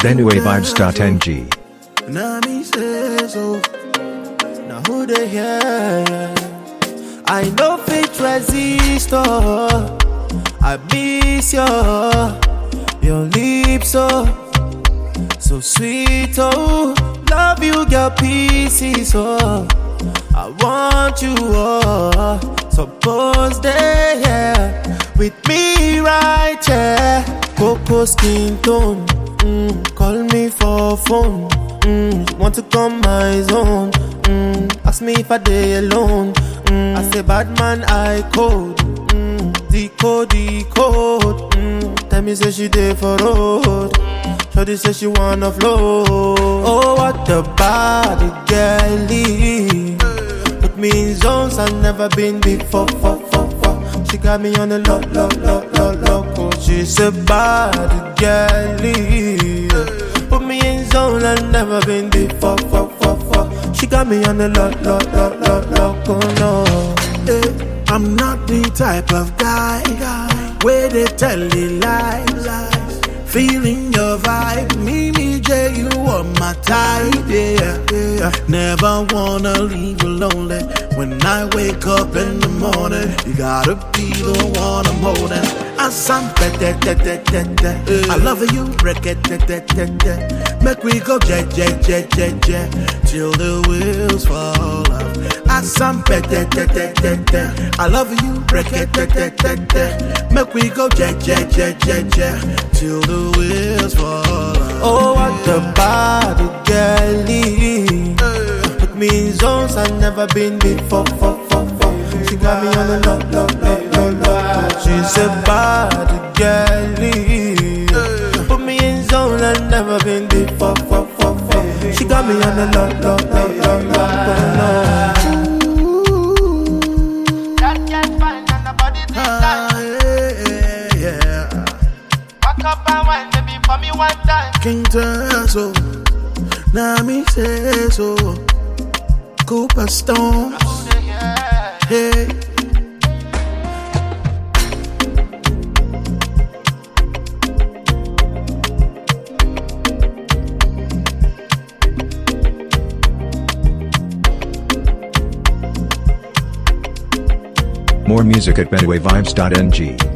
benuevibes.ng. Now me say so. Now who they hear? I know fit resist. Oh, I miss your lips. So sweet. Oh, love you, girl, pieces. Oh, I want you. Oh, suppose they here with me right here. Cocoa skin tone. Call me for phone. Want to come my zone. Ask me if I day alone. I say bad man I code. Decode. Tell me say she day for road. Shorty say she wanna flow. Oh what a body girlie. Put me in zones I've never been before. She got me on the lock. Oh, she's a body girlie. Put me in zone I've never been before. She got me on the lock. Oh no. I'm not the type of guy where they tell you lies. Feeling your vibe, me, J, you are my type, yeah. Never wanna leave you lonely. When I wake up in the morning, you gotta be the one I'm holding. I love you, break it, make we go jet, till the wheels fall off. I love you, break it, make we go jet, till the wheels fall off. Oh what a body girlie. Put me in zones I've never been before. She got me on the lock. She's a body girlie. Put me in zone I've never been before. She got me on the lock. That girl fine and the body Yeah. Back up and wine, baby, for me one time. King Terzo, now me say so. Cooper Stone, hey. More music at benuevibes.ng.